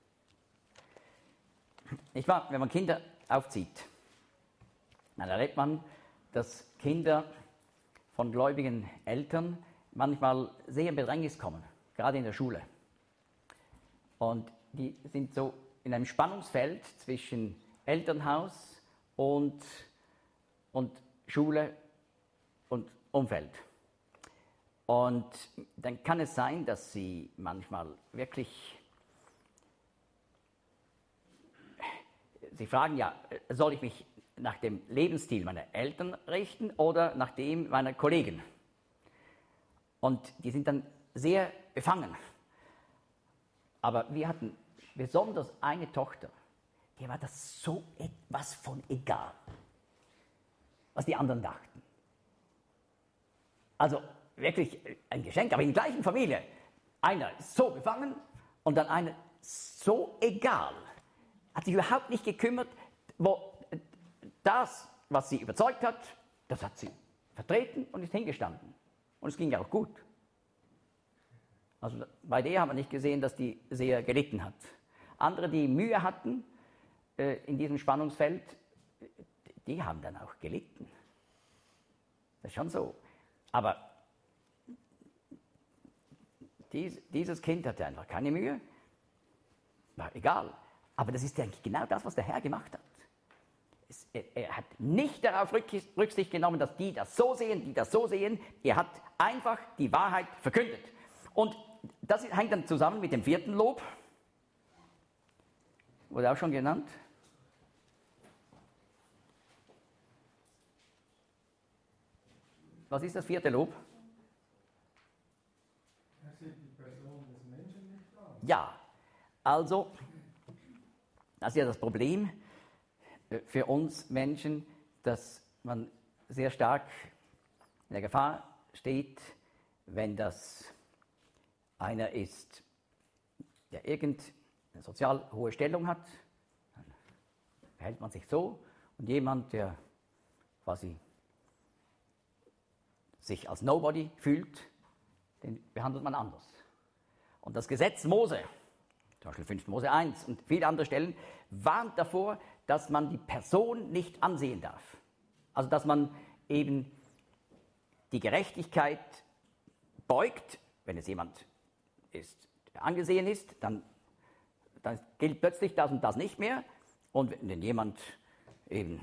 Nicht wahr? Wenn man Kinder aufzieht, dann erlebt man, dass Kinder von gläubigen Eltern manchmal sehr in Bedrängnis kommen, gerade in der Schule. Und die sind so in einem Spannungsfeld zwischen Elternhaus und, und Schule und Umfeld. Und dann kann es sein, dass sie manchmal wirklich, sie fragen ja, soll ich mich nach dem Lebensstil meiner Eltern richten oder nach dem meiner Kollegen? Und die sind dann sehr befangen. Aber wir hatten besonders eine Tochter, der war das so etwas von egal, was die anderen dachten. Also wirklich ein Geschenk, aber in der gleichen Familie. Einer ist so befangen und dann einer so egal. Hat sich überhaupt nicht gekümmert, wo das, was sie überzeugt hat, das hat sie vertreten und ist hingestanden. Und es ging ja auch gut. Also bei der haben wir nicht gesehen, dass die sehr gelitten hat. Andere, die Mühe hatten äh, in diesem Spannungsfeld, die haben dann auch gelitten. Das ist schon so. Aber dies, dieses Kind hatte einfach keine Mühe. War egal. Aber das ist eigentlich genau das, was der Herr gemacht hat. Es, er, er hat nicht darauf Rücksicht genommen, dass die das so sehen, die das so sehen. Er hat einfach die Wahrheit verkündet. Und das hängt dann zusammen mit dem vierten Lob. Wurde auch schon genannt. Was ist das vierte Lob? Er sieht die Person des Menschen nicht an. Ja, also, das ist ja das Problem für uns Menschen, dass man sehr stark in der Gefahr steht, wenn das einer ist, der irgendeine sozial hohe Stellung hat, dann verhält man sich so, und jemand, der quasi sich als Nobody fühlt, den behandelt man anders. Und das Gesetz Mose, zum Beispiel fünfter Mose eins und viele andere Stellen, warnt davor, dass man die Person nicht ansehen darf. Also dass man eben die Gerechtigkeit beugt, wenn es jemand ist, der angesehen ist, dann, dann gilt plötzlich das und das nicht mehr. Und wenn jemand eben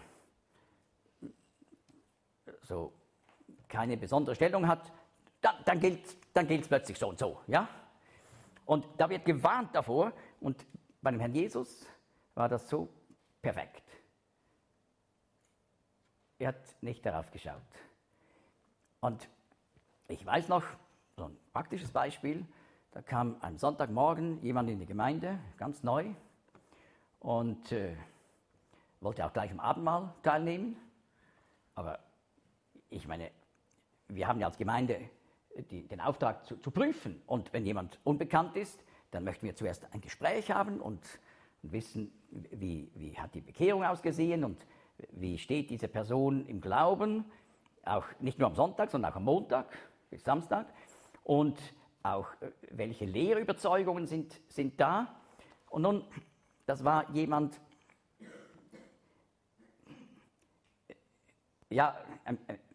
so keine besondere Stellung hat, dann, dann gilt dann gilt es plötzlich so und so. Ja? Und da wird gewarnt davor, und bei dem Herrn Jesus war das so perfekt. Er hat nicht darauf geschaut. Und ich weiß noch, so ein praktisches Beispiel, da kam am Sonntagmorgen jemand in die Gemeinde, ganz neu, und äh, wollte auch gleich am Abendmahl teilnehmen. Aber ich meine, wir haben ja als Gemeinde die, den Auftrag zu, zu prüfen. Und wenn jemand unbekannt ist, dann möchten wir zuerst ein Gespräch haben und, und wissen, wie, wie hat die Bekehrung ausgesehen und wie steht diese Person im Glauben, auch nicht nur am Sonntag, sondern auch am Montag bis Samstag. Und auch welche Lehrüberzeugungen sind, sind da. Und nun, das war jemand, ja, ein,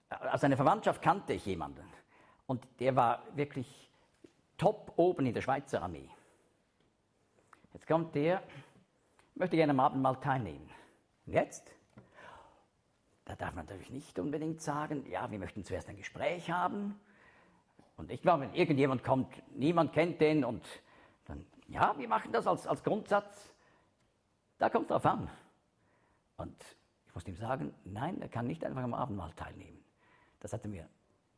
Aus seiner Verwandtschaft kannte ich jemanden. Und der war wirklich top oben in der Schweizer Armee. Jetzt kommt der, möchte gerne am Abendmahl teilnehmen. Und jetzt? Da darf man natürlich nicht unbedingt sagen, ja, wir möchten zuerst ein Gespräch haben. Und ich glaube, wenn irgendjemand kommt, niemand kennt den und dann, ja, wir machen das als, als Grundsatz. Da kommt es drauf an. Und ich muss ihm sagen, nein, er kann nicht einfach am Abendmahl teilnehmen. Das hat er mir,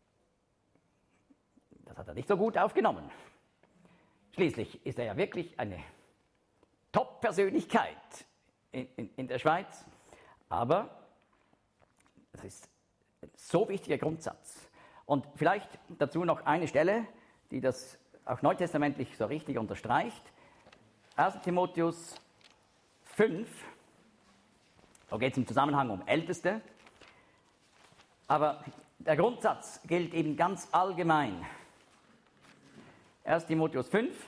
das hat er nicht so gut aufgenommen. Schließlich ist er ja wirklich eine Top-Persönlichkeit in, in, in der Schweiz. Aber das ist ein so wichtiger Grundsatz. Und vielleicht dazu noch eine Stelle, die das auch neutestamentlich so richtig unterstreicht. erster Timotheus fünf, da geht es im Zusammenhang um Älteste. Aber der Grundsatz gilt eben ganz allgemein. erster Timotheus fünf,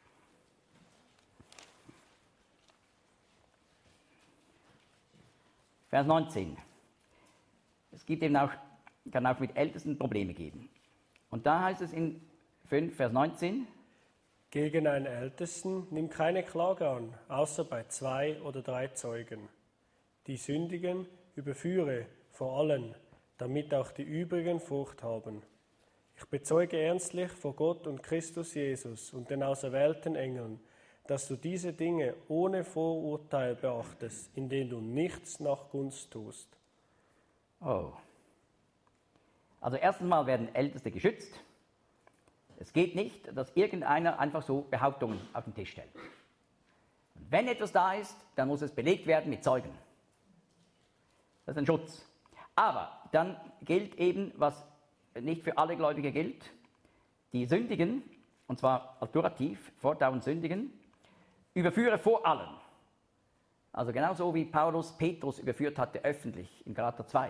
Vers neunzehn. Es gibt eben auch, kann auch mit Ältesten Probleme geben. Und da heißt es in fünf, Vers neunzehn, Gegen einen Ältesten nimm keine Klage an, außer bei zwei oder drei Zeugen. Die Sündigen überführe vor allen, damit auch die übrigen Furcht haben. Ich bezeuge ernstlich vor Gott und Christus Jesus und den auserwählten Engeln, dass du diese Dinge ohne Vorurteil beachtest, indem du nichts nach Gunst tust. Oh. Also erstens mal werden Älteste geschützt. Es geht nicht, dass irgendeiner einfach so Behauptungen auf den Tisch stellt. Und wenn etwas da ist, dann muss es belegt werden mit Zeugen. Das ist ein Schutz. Aber dann gilt eben, was nicht für alle Gläubige gilt, die Sündigen, und zwar alturativ, fortdauernd Sündigen, überführe vor allen. Also genauso wie Paulus Petrus überführt hatte öffentlich in Galater zwei.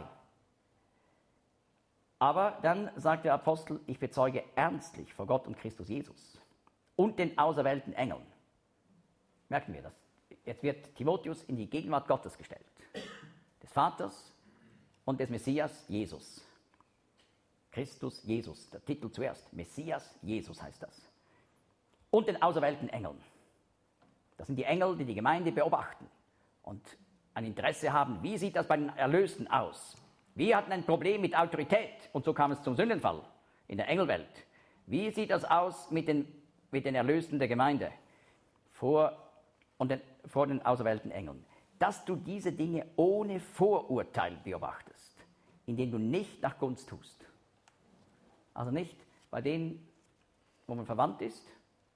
Aber dann sagt der Apostel, ich bezeuge ernstlich vor Gott und Christus Jesus und den auserwählten Engeln. Merken wir das. Jetzt wird Timotheus in die Gegenwart Gottes gestellt. Des Vaters und des Messias Jesus. Christus Jesus, der Titel zuerst. Messias Jesus heißt das. Und den auserwählten Engeln. Das sind die Engel, die die Gemeinde beobachten und ein Interesse haben, wie sieht das bei den Erlösten aus? Wir hatten ein Problem mit Autorität und so kam es zum Sündenfall in der Engelwelt. Wie sieht das aus mit den, mit den Erlösten der Gemeinde vor, und den, vor den auserwählten Engeln? Dass du diese Dinge ohne Vorurteil beobachtest, indem du nicht nach Gunst tust. Also nicht bei denen, wo man verwandt ist,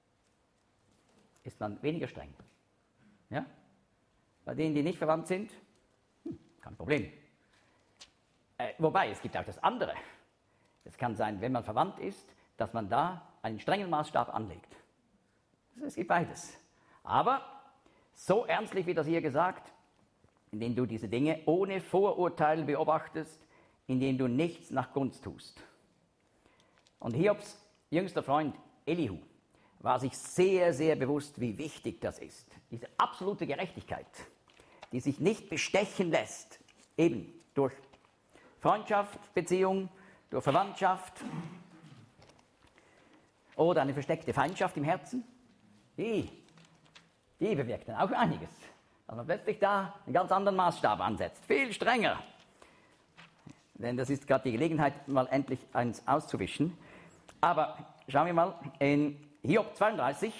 ist man weniger streng. Ja? Bei denen, die nicht verwandt sind, hm, kein Problem. Äh, wobei, es gibt auch das andere. Es kann sein, wenn man verwandt ist, dass man da einen strengen Maßstab anlegt. Es gibt beides. Aber so ernstlich wie das hier gesagt, indem du diese Dinge ohne Vorurteil beobachtest, indem du nichts nach Gunst tust. Und Hiobs jüngster Freund Elihu war sich sehr, sehr bewusst, wie wichtig das ist. Diese absolute Gerechtigkeit, die sich nicht bestechen lässt, eben durch Freundschaft, Beziehung, durch Verwandtschaft oder eine versteckte Feindschaft im Herzen, die, die bewirkt dann auch einiges. Dass man plötzlich da einen ganz anderen Maßstab ansetzt, viel strenger. Denn das ist gerade die Gelegenheit, mal endlich eins auszuwischen. Aber schauen wir mal in Hiob zweiunddreißig,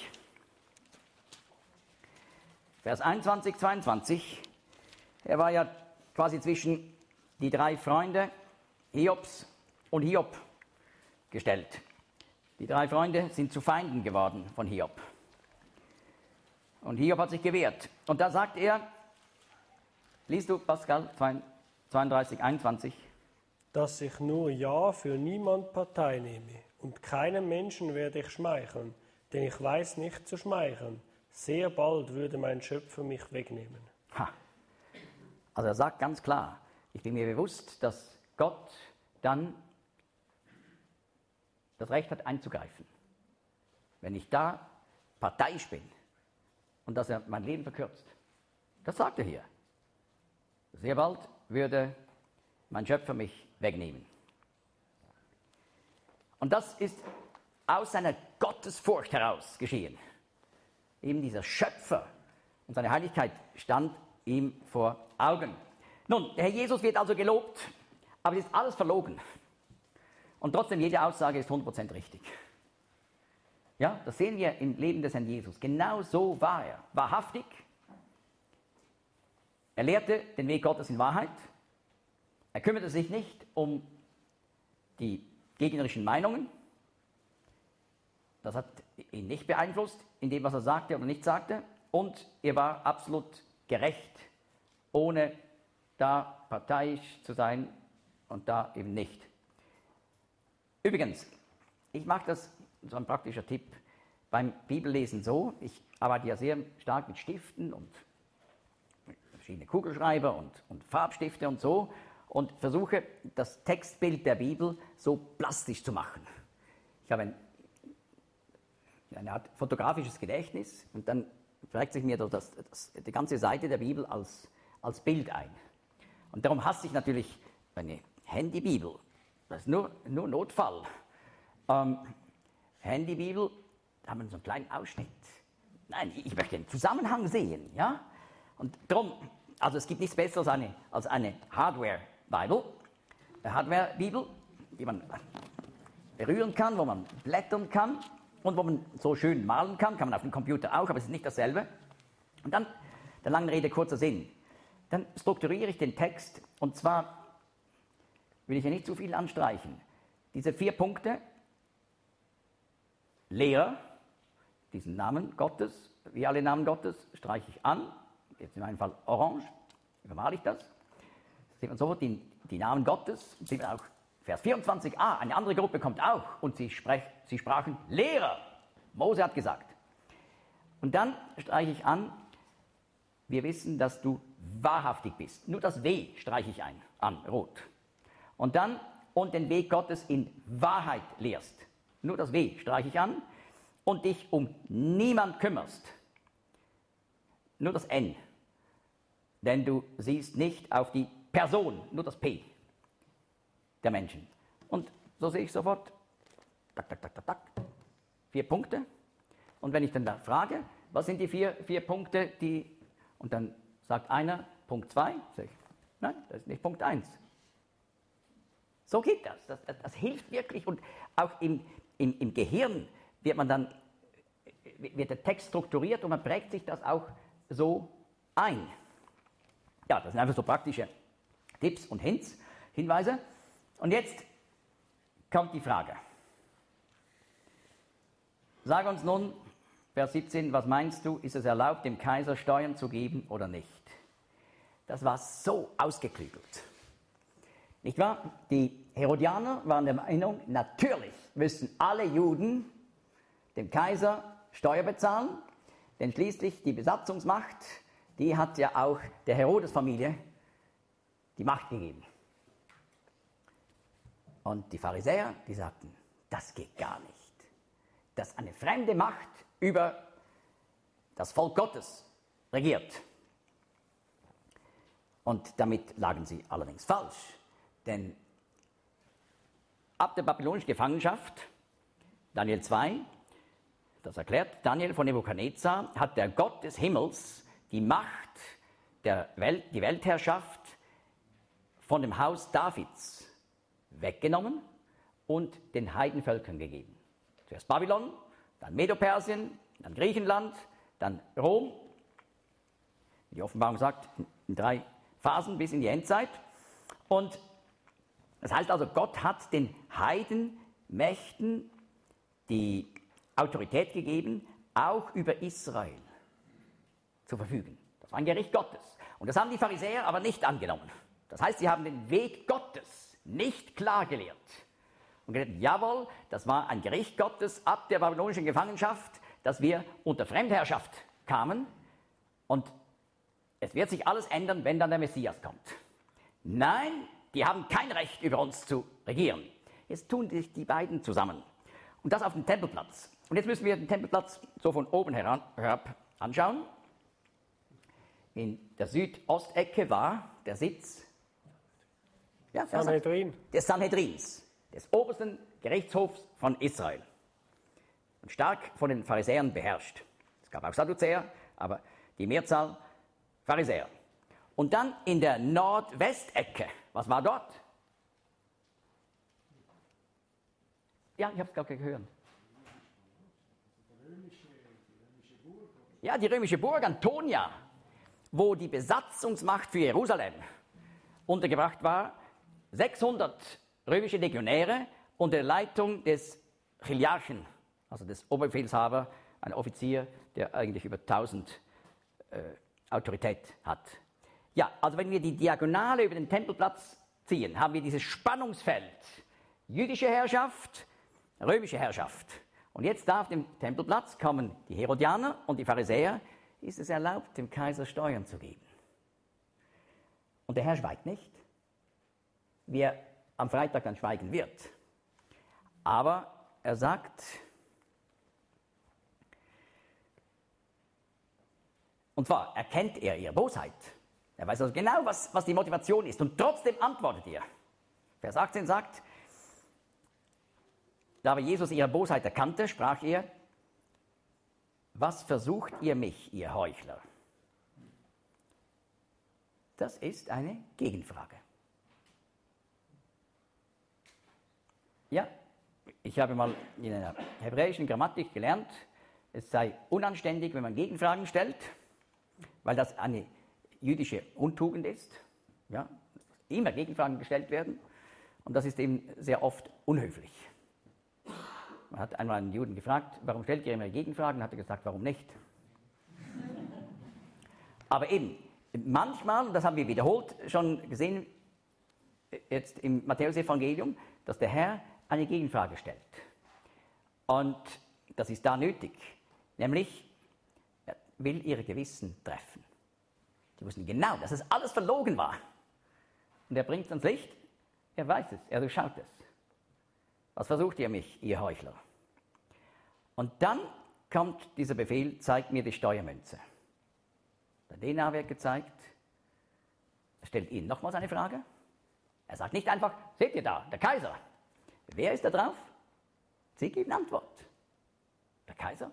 Vers einundzwanzig, zweiundzwanzig. Er war ja quasi zwischen die drei Freunde Hiobs und Hiob gestellt. Die drei Freunde sind zu Feinden geworden von Hiob. Und Hiob hat sich gewehrt. Und da sagt er, liest du Pascal zweiunddreißig, einundzwanzig? Dass ich nur ja für niemand Partei nehme und keinem Menschen werde ich schmeicheln, denn ich weiß nicht zu schmeicheln. Sehr bald würde mein Schöpfer mich wegnehmen. Ha. Also er sagt ganz klar, ich bin mir bewusst, dass Gott dann das Recht hat einzugreifen. Wenn ich da parteiisch bin und dass er mein Leben verkürzt. Das sagt er hier. Sehr bald würde mein Schöpfer mich wegnehmen. Und das ist aus seiner Gottesfurcht heraus geschehen. Eben dieser Schöpfer und seine Heiligkeit stand ihm vor Augen. Nun, der Herr Jesus wird also gelobt, aber es ist alles verlogen. Und trotzdem, jede Aussage ist hundert Prozent richtig. Ja, das sehen wir im Leben des Herrn Jesus. Genau so war er. Wahrhaftig. Er lehrte den Weg Gottes in Wahrheit. Er kümmerte sich nicht um die gegnerischen Meinungen. Das hat ihn nicht beeinflusst in dem, was er sagte oder nicht sagte. Und er war absolut gerecht, ohne da parteiisch zu sein und da eben nicht. Übrigens, ich mache das, so ein praktischer Tipp, beim Bibellesen so. Ich arbeite ja sehr stark mit Stiften und verschiedene Kugelschreiber und, und Farbstifte und so und versuche, das Textbild der Bibel so plastisch zu machen. Ich habe ein, eine Art fotografisches Gedächtnis und dann prägt sich mir das, das, die ganze Seite der Bibel als, als Bild ein. Und darum hasse ich natürlich eine Handybibel. Das ist nur, nur Notfall. Ähm, Handybibel, da haben wir so einen kleinen Ausschnitt. Nein, ich möchte den Zusammenhang sehen, ja? Und darum, also es gibt nichts Besseres als eine, als eine Hardware-Bibel. Eine Hardware-Bibel, die man berühren kann, wo man blättern kann und wo man so schön malen kann. Kann man auf dem Computer auch, aber es ist nicht dasselbe. Und dann, der langen Rede, kurzer Sinn. Dann strukturiere ich den Text und zwar will ich ja nicht zu viel anstreichen. Diese vier Punkte, Lehrer, diesen Namen Gottes, wie alle Namen Gottes, streiche ich an. Jetzt in meinem Fall orange, übermale ich das. Da sieht man sofort die, die Namen Gottes. Sieht man auch Vers vierundzwanzig a, eine andere Gruppe kommt auch und sie, sprech, sie sprachen Lehrer. Mose hat gesagt. Und dann streiche ich an, wir wissen, dass du wahrhaftig bist. Nur das W streiche ich ein, an, rot. Und dann, und den Weg Gottes in Wahrheit lehrst. Nur das W streiche ich an. Und dich um niemand kümmerst. Nur das N. Denn du siehst nicht auf die Person, nur das P der Menschen. Und so sehe ich sofort, tak, tak, tak, tak, tak, vier Punkte. Und wenn ich dann da frage, was sind die vier, vier Punkte, die, und dann sagt einer, Punkt zwei, sage ich, nein, das ist nicht Punkt eins. So geht das. Das, das, das hilft wirklich. Und auch im, im, im Gehirn wird man dann, wird der Text strukturiert und man prägt sich das auch so ein. Ja, das sind einfach so praktische Tipps und Hints, Hinweise. Und jetzt kommt die Frage. Sag uns nun, Vers siebzehn, was meinst du, ist es erlaubt, dem Kaiser Steuern zu geben oder nicht? Das war so ausgeklügelt. Nicht wahr? Die Herodianer waren der Meinung, natürlich müssen alle Juden dem Kaiser Steuer bezahlen, denn schließlich die Besatzungsmacht, die hat ja auch der Herodes-Familie die Macht gegeben. Und die Pharisäer, die sagten, das geht gar nicht. Dass eine fremde Macht über das Volk Gottes regiert. Und damit lagen sie allerdings falsch. Denn ab der babylonischen Gefangenschaft, Daniel zwei, das erklärt Daniel von Nebukadnezar, hat der Gott des Himmels die Macht, der Welt, die Weltherrschaft von dem Haus Davids weggenommen und den Heidenvölkern gegeben. Zuerst Babylon, dann Medo-Persien, dann Griechenland, dann Rom. Wie die Offenbarung sagt, in drei Phasen bis in die Endzeit. Und das heißt also, Gott hat den Heidenmächten die Autorität gegeben, auch über Israel zu verfügen. Das war ein Gericht Gottes. Und das haben die Pharisäer aber nicht angenommen. Das heißt, sie haben den Weg Gottes nicht klar gelehrt. Und gesagt, jawohl, das war ein Gericht Gottes ab der babylonischen Gefangenschaft, dass wir unter Fremdherrschaft kamen. Und es wird sich alles ändern, wenn dann der Messias kommt. Nein, die haben kein Recht, über uns zu regieren. Jetzt tun sich die beiden zusammen. Und das auf dem Tempelplatz. Und jetzt müssen wir den Tempelplatz so von oben heran, herab anschauen. In der Südostecke war der Sitz ja, Sanhedrin. des Sanhedrins. des obersten Gerichtshofs von Israel. Und stark von den Pharisäern beherrscht. Es gab auch Sadduzäer, aber die Mehrzahl Pharisäer. Und dann in der Nordwestecke, was war dort? Ja, ich habe es gerade gehört. Ja, die römische Burg Antonia, wo die Besatzungsmacht für Jerusalem untergebracht war. sechshundert römische Legionäre unter der Leitung des Chiliarchen, also des Oberbefehlshabers, ein Offizier, der eigentlich über tausend äh, Autorität hat. Ja, also wenn wir die Diagonale über den Tempelplatz ziehen, haben wir dieses Spannungsfeld. Jüdische Herrschaft, römische Herrschaft. Und jetzt da auf dem Tempelplatz kommen die Herodianer und die Pharisäer. Ist es erlaubt, dem Kaiser Steuern zu geben? Und der Herr schweigt nicht, wie er am Freitag dann schweigen wird. Aber er sagt, und zwar erkennt er ihre Bosheit. Er weiß also genau, was, was die Motivation ist. Und trotzdem antwortet er. Vers achtzehn sagt, da aber Jesus ihre Bosheit erkannte, sprach er, was versucht ihr mich, ihr Heuchler? Das ist eine Gegenfrage. Ja, ich habe mal in einer hebräischen Grammatik gelernt, es sei unanständig, wenn man Gegenfragen stellt, weil das eine jüdische Untugend ist. Ja, immer Gegenfragen gestellt werden und das ist eben sehr oft unhöflich. Man hat einmal einen Juden gefragt, warum stellt ihr immer Gegenfragen? Und hat er gesagt, warum nicht? Aber eben, manchmal, und das haben wir wiederholt schon gesehen, jetzt im Matthäus-Evangelium, dass der Herr eine Gegenfrage stellt. Und das ist da nötig. Nämlich, er will ihr Gewissen treffen. Die wussten genau, dass es alles verlogen war. Und er bringt es ans Licht, er weiß es, er durchschaut es. Was versucht ihr mich, ihr Heuchler? Und dann kommt dieser Befehl, zeigt mir die Steuermünze. Der Denar wird gezeigt. Er stellt ihnen nochmals eine Frage. Er sagt nicht einfach, seht ihr da, der Kaiser. Wer ist da drauf? Sie geben Antwort. Der Kaiser.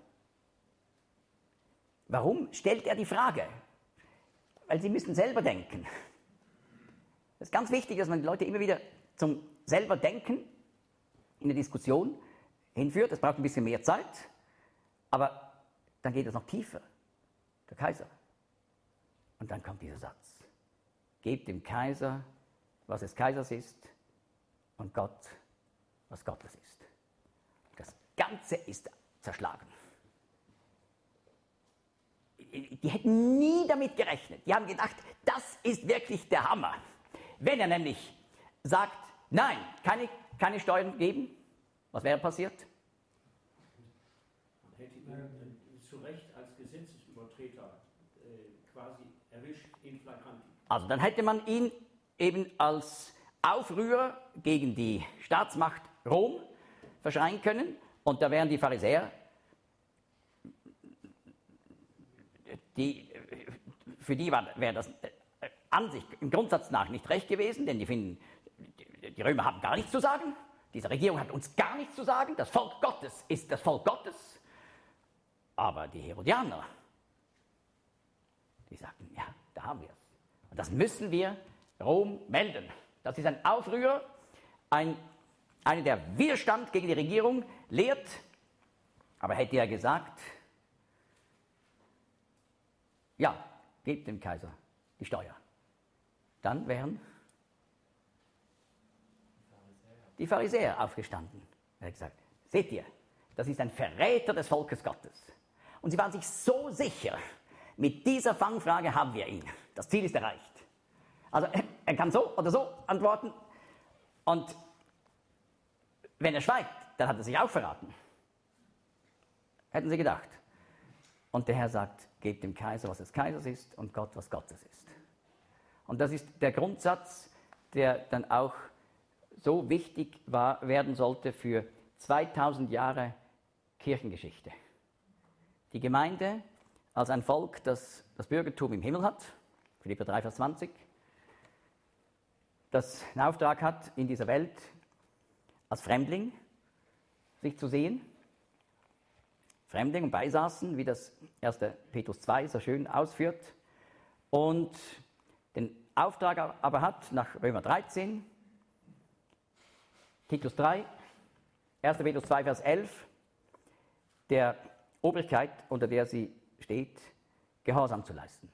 Warum stellt er die Frage? Weil sie müssen selber denken. Es ist ganz wichtig, dass man die Leute immer wieder zum selber Denken in der Diskussion hinführt. Das braucht ein bisschen mehr Zeit, aber dann geht es noch tiefer. Der Kaiser. Und dann kommt dieser Satz. Gebt dem Kaiser, was des Kaisers ist, und Gott, was Gottes ist. Das Ganze ist zerschlagen. Die hätten nie damit gerechnet. Die haben gedacht, das ist wirklich der Hammer. Wenn er nämlich sagt, nein, keine, keine Steuern geben, was wäre passiert? Man hätte ihn äh, zu Recht als Gesetzesübertreter äh, quasi erwischt in flagranti. Also dann hätte man ihn eben als Aufrührer gegen die Staatsmacht Rom verschreien können und da wären die Pharisäer, die, für die war, wäre das an sich im Grundsatz nach nicht recht gewesen, denn die finden, die Römer haben gar nichts zu sagen, diese Regierung hat uns gar nichts zu sagen, das Volk Gottes ist das Volk Gottes. Aber die Herodianer, die sagten, ja, da haben wir es. Und das müssen wir Rom melden. Das ist ein Aufrührer, ein, einer, der Widerstand gegen die Regierung lehrt. Aber hätte er gesagt, ja, gebt dem Kaiser die Steuer, dann wären die Pharisäer aufgestanden. Er hat gesagt, seht ihr, das ist ein Verräter des Volkes Gottes. Und sie waren sich so sicher, mit dieser Fangfrage haben wir ihn. Das Ziel ist erreicht. Also er kann so oder so antworten und wenn er schweigt, dann hat er sich auch verraten. Hätten sie gedacht. Und der Herr sagt, gebt dem Kaiser, was des Kaisers ist und Gott, was Gottes ist. Und das ist der Grundsatz, der dann auch so wichtig war, werden sollte für zweitausend Jahre Kirchengeschichte. Die Gemeinde als ein Volk, das das Bürgertum im Himmel hat, Philipper drei, Vers zwanzig, das einen Auftrag hat, in dieser Welt als Fremdling sich zu sehen. Fremdling und Beisaßen, wie das erster Petrus zwei so schön ausführt. Und den Auftrag aber hat nach Römer dreizehn, Titus drei, erster Petrus zwei, Vers elf, der Obrigkeit, unter der sie steht, Gehorsam zu leisten.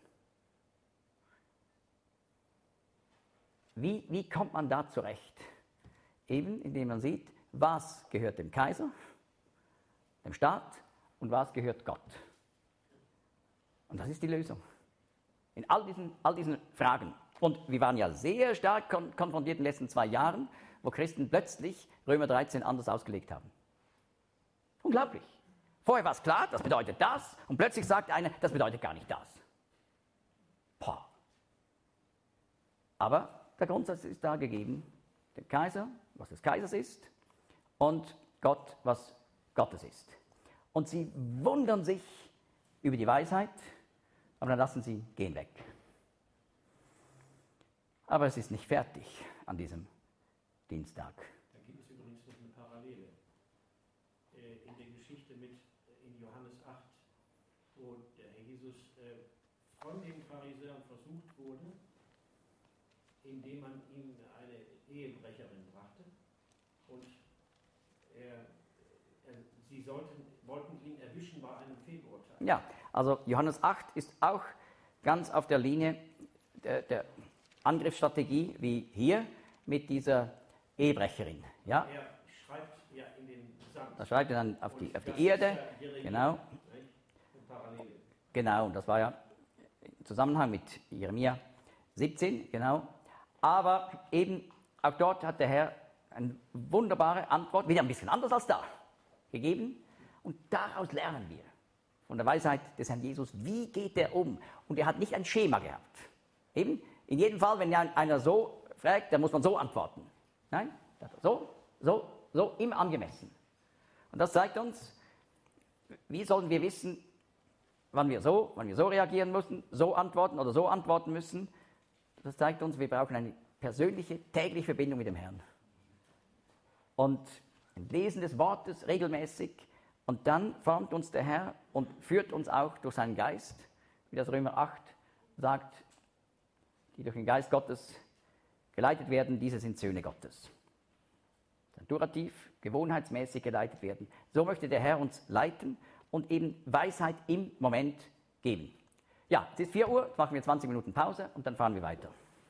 Wie, wie kommt man da zurecht? Eben, indem man sieht, was gehört dem Kaiser, dem Staat und was gehört Gott. Und das ist die Lösung. In all diesen, all diesen Fragen. Und wir waren ja sehr stark kon- konfrontiert in den letzten zwei Jahren, wo Christen plötzlich Römer dreizehn anders ausgelegt haben. Unglaublich. Vorher war es klar, das bedeutet das, und plötzlich sagt einer, das bedeutet gar nicht das. Boah. Aber der Grundsatz ist da gegeben, dem Kaiser, was des Kaisers ist, und Gott, was Gottes ist. Und sie wundern sich über die Weisheit, aber dann lassen sie gehen weg. Aber es ist nicht fertig an diesem Dienstag. Da gibt es übrigens noch eine Parallele. Äh, in der Geschichte mit äh, in Johannes acht, wo der Herr Jesus äh, von den Pharisäern versucht wurde, indem man ihm eine Ehebrecherin brachte. Und er, er, sie sollten, wollten ihn erwischen bei einem Fehlurteil. Ja, also Johannes acht ist auch ganz auf der Linie der, der Angriffsstrategie wie hier mit dieser Ehebrecherin. Ja? Er schreibt ja in den Sand. Da schreibt er dann auf die, auf das die Erde. ist ja Jeremia, Genau. nicht? Eine Parallele. Genau, und das war ja im Zusammenhang mit Jeremia siebzehn, genau. Aber eben auch dort hat der Herr eine wunderbare Antwort, wieder ein bisschen anders als da, gegeben. Und daraus lernen wir von der Weisheit des Herrn Jesus, wie geht er um? Und er hat nicht ein Schema gehabt. Eben, in jedem Fall, wenn einer so fragt, dann muss man so antworten. Nein, so, so, so, immer angemessen. Und das zeigt uns, wie sollen wir wissen, wann wir so, wann wir so reagieren müssen, so antworten oder so antworten müssen. Das zeigt uns, wir brauchen eine persönliche, tägliche Verbindung mit dem Herrn. Und ein Lesen des Wortes regelmäßig. Und dann formt uns der Herr und führt uns auch durch seinen Geist, wie das Römer acht sagt, die durch den Geist Gottes geleitet werden, diese sind Söhne Gottes. Dann durativ, gewohnheitsmäßig geleitet werden. So möchte der Herr uns leiten und eben Weisheit im Moment geben. Ja, es ist vier Uhr, jetzt machen wir zwanzig Minuten Pause und dann fahren wir weiter.